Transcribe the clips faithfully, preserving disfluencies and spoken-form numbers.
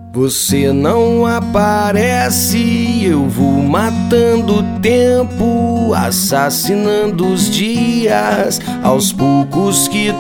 Você não aparece, eu vou matando o tempo, assassinando os dias, aos poucos que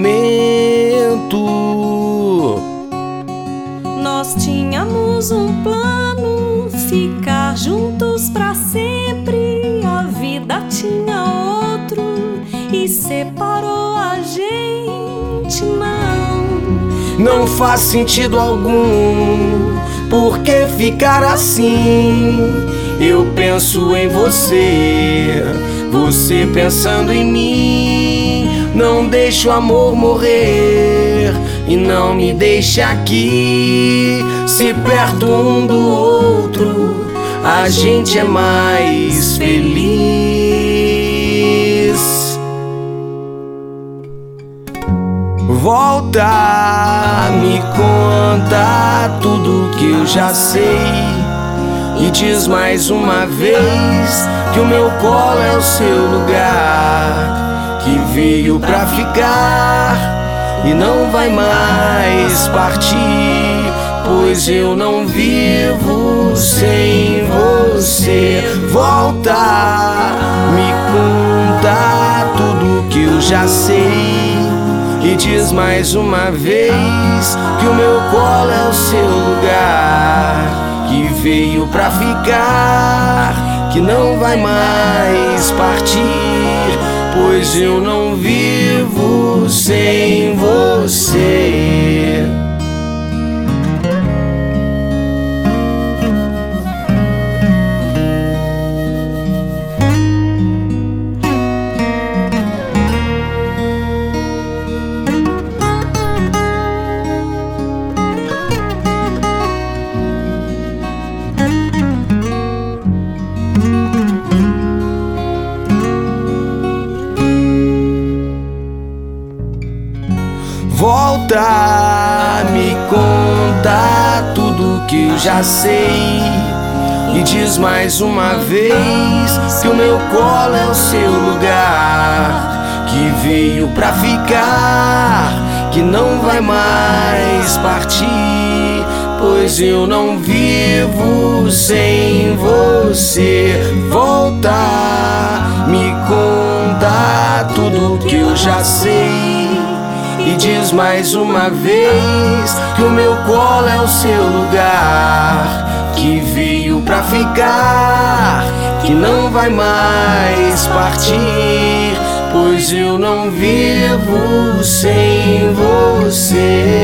tormento. Nós tínhamos um plano, ficar juntos pra sempre. A vida tinha outro e separou a gente, não. Não faz sentido algum, por que ficar assim? Eu penso em você, você pensando em mim. Não deixa o amor morrer e não me deixa aqui. Se perto um do outro, a gente é mais feliz. Volta, me conta tudo que eu já sei e diz mais uma vez que o meu colo é o seu lugar, que veio pra ficar e não vai mais partir, pois eu não vivo sem você. Volta, me conta tudo que eu já sei e diz mais uma vez que o meu colo é o seu lugar, que veio pra ficar, que não vai mais partir, pois eu não vivo sem você. Volta, me conta tudo que eu já sei e diz mais uma vez que o meu colo é o seu lugar, que veio pra ficar, que não vai mais partir, pois eu não vivo sem você. Volta, me conta tudo que eu já sei e diz mais uma vez que o meu colo é o seu lugar, que veio pra ficar, que não vai mais partir, pois eu não vivo sem você.